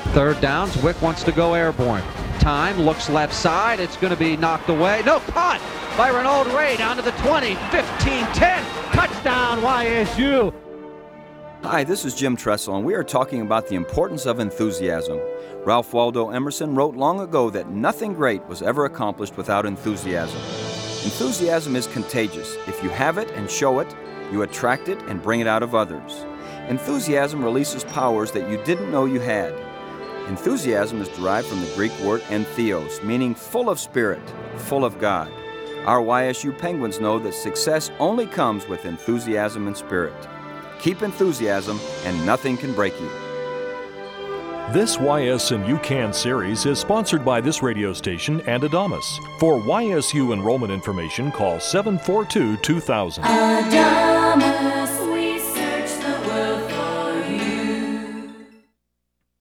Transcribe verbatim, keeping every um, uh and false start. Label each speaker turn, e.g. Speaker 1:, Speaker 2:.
Speaker 1: Third down, Zwick wants to go airborne. Time, looks left side, it's going to be knocked away. No, caught by Renaud Ray down to the twenty, fifteen, ten, touchdown Y S U.
Speaker 2: Hi, this is Jim Tressel, and we are talking about the importance of enthusiasm. Ralph Waldo Emerson wrote long ago that nothing great was ever accomplished without enthusiasm. Enthusiasm is contagious. If you have it and show it, you attract it and bring it out of others. Enthusiasm releases powers that you didn't know you had. Enthusiasm is derived from the Greek word entheos, meaning full of spirit, full of God. Our Y S U Penguins know that success only comes with enthusiasm and spirit. Keep enthusiasm, and nothing can break you.
Speaker 3: This Y S and U Can series is sponsored by this radio station and Adamas. For Y S U enrollment information, call seven four two, two thousand.
Speaker 4: Adamas.